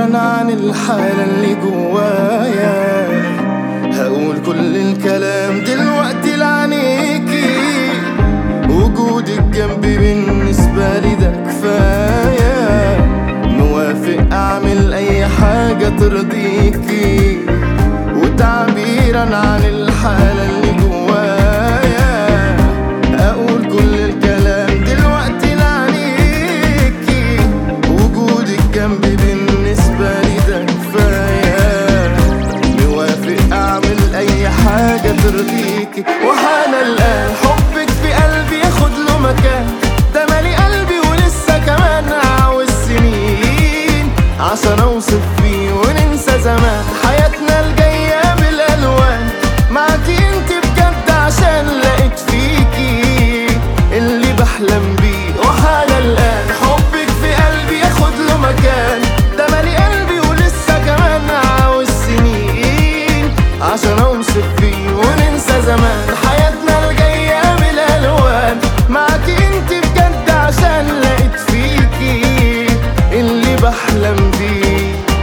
عن الحالة اللي جوايا، هقول كل الكلام دلوقتي لعينيكي. وجودك جنبي بالنسبة لي ده كفاية، موافق اعمل اي حاجة ترضيكي. وتعبيرا عن الحالة اللي جوايا، اقول كل الكلام دلوقتي لعينيكي. وجودك جنبي بالنسبة لي ده كفاية، موافق اعمل اي حاجة ترضيكي. وحان الان حبك في قلبي ياخد له مكان، ده مالي قلبي ولسه كمان عاوز سنين عشان اوصف فيه وننسى زمان. حياتنا الجاية بالالوان معاكي انت بجد، عشان لقيت فيكي اللي بحلم بيه. وحان الان حبك في قلبي ياخد له مكان، ده مالي قلبي ولسه كمان عاوز سنين عشان اوصف فيه وننسى زمان. حياتنا الجاية بالالوان معاكي انت بجد، عشان لقيت فيكي اللي بحلم بيه.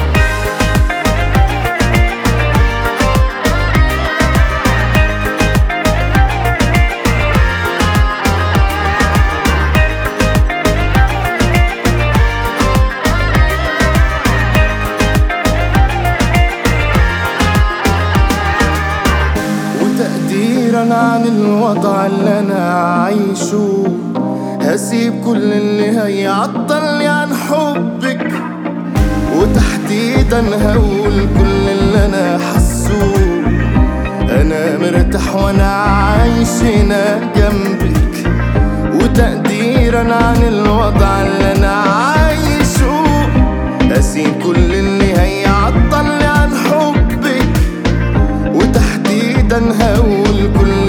وتقديرا عن الوضع اللي انا عايشه، هسيب كل اللي هيعطلني عن حبك. وتحديدا هقول كل اللي انا حاسه، انا مرتاح وانا عايش هنا جنبك. وتقديرا عن الوضع اللي انا عايشه، هسيب كل اللي هيعطلني عن حبك. وتحديدا هقول كل